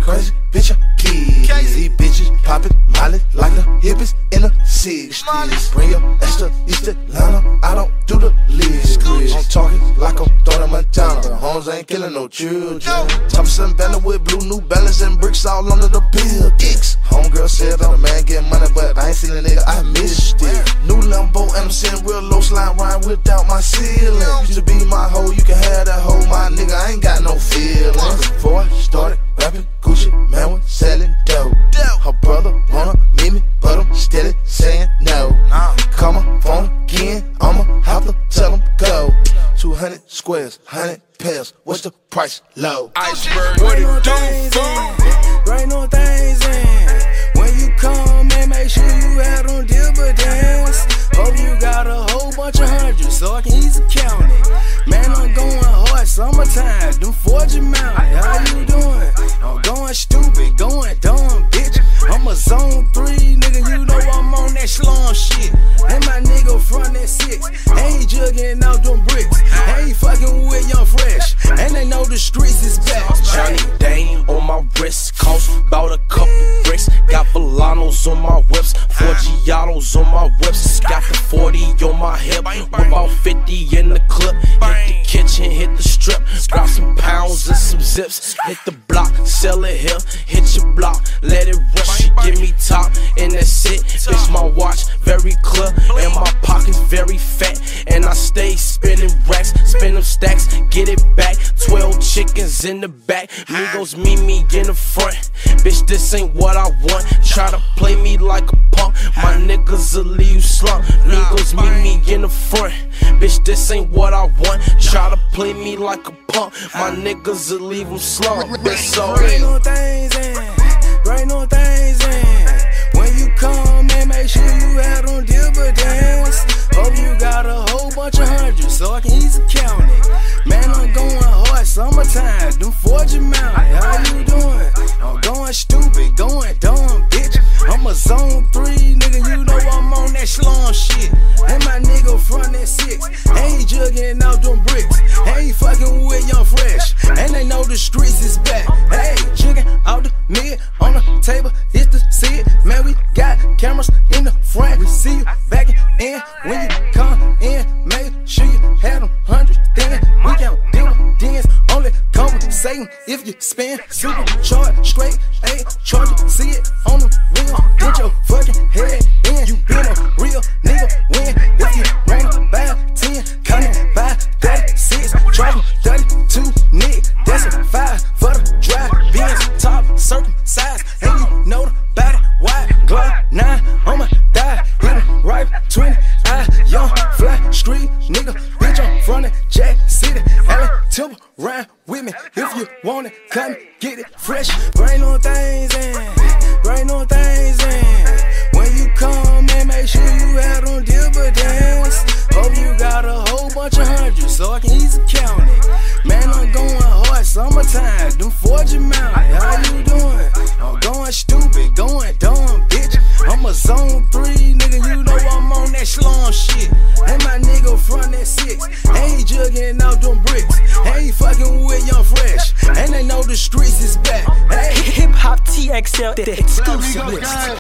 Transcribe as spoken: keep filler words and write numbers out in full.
crazy bitch I kids. These bitches poppin' Molly like the hippies in the sixties. Bring your ass to East Atlanta, I don't do the list. I'm talking like I'm Tony Montana. Homes ain't killing no children. Thompson banner with blue New Balance and bricks all under the buildings. Homegirl said that a man get money, but I ain't seen a nigga, I missed it. New Lambo, I'm sitting real low, slime ride without my ceiling. Used to be my hoe, you can have that hoe, my nigga, I ain't got no feelings. Before I started rapping, Gucci man was selling dope. Her brother wanna meet me, but I'm steady saying no. Come on, phone again, I'ma have to tell him go. two hundred squares, one hundred pairs, what's the price low? Iceberg, what it do, fool? Right on things in. When you come and make sure you have them dividends. Hope you got a whole bunch of hundreds so I can easily count it. Man, I'm going hard, summertime, them forty mountain. How you doing? I'm going stupid, going dumb, bitch. I'm a zone three, nigga, you know I'm on that slum shit. And my nigga front that six, ain't jugging out them bricks. Ain't fucking with Young Fresh, and they know the streets is back. Johnny Dane on my wrist, cost bout a couple bricks. Got Volanos on my whips, four Giottos on my whips. Got the forty on my hip, with about fifty in the clip. Hit the kitchen, hit the strip, grab some pounds and some zips. Hit the block, sell it here, hit your block, let it rip. She give me top, and that's it. Bitch, my watch very clear, and my pockets very fat. And I stay spinning racks, spin them stacks, get it back. Twelve chickens in the back, Migos meet me in the front. Bitch, this ain't what I want. Try to play me like a punk, my niggas will leave you slump. Migos meet me in the front. Bitch, this ain't what I want. Try to play me like a punk, my niggas will leave them slump. Bitch, so right on things in. Right on things in. When you come and make sure you have them dividends. Hope you got a whole bunch of hundreds so I can easily count it. Man, I'm going hard, summertime, them forty mountain. How you doing? I'm going stupid, going dumb, bitch. I'm a zone three, nigga, you know I'm on that slum shit. And my nigga front that six, ain't jugging out them bricks. Ain't fucking with Young Fresh, and they know the streets is back. Hey, jugging out the mid, on the table, it's to see it. Man, we got cameras in the front, we see you back in. When you come in, make sure you have them hundreds then. We got dividends, only compensating if you spend super charge straight. Hey, charge it, see it on the wheel. Get your fucking head in. You been a real nigga win. If you wanna buy ten, come and buy thirty-six. Charge me thirty-two, nigga, that's a five for the drive. Benz top circumcised, and you know the body wide. Glock nine on my thigh, hit him right between eye. Young fly street nigga, bitch, I'm from the Jack City. Alley Temple, ride with me if you want it, come get it fresh. Brain on things in, brain on things in. When you come and make sure you have them dividends. Hope you got a whole bunch of hundreds so I can easily count it. Man, I'm going hard, summertime, them forty mountain. How you doing? I'm going stupid, going dumb, bitch. I'm a zone three, nigga, you know I'm on that slum shit. And my nigga front that six, ain't jugging out them bricks. Ain't fucking with Young Fresh, and they know the streets is back. Hey. Hip hop T X L, the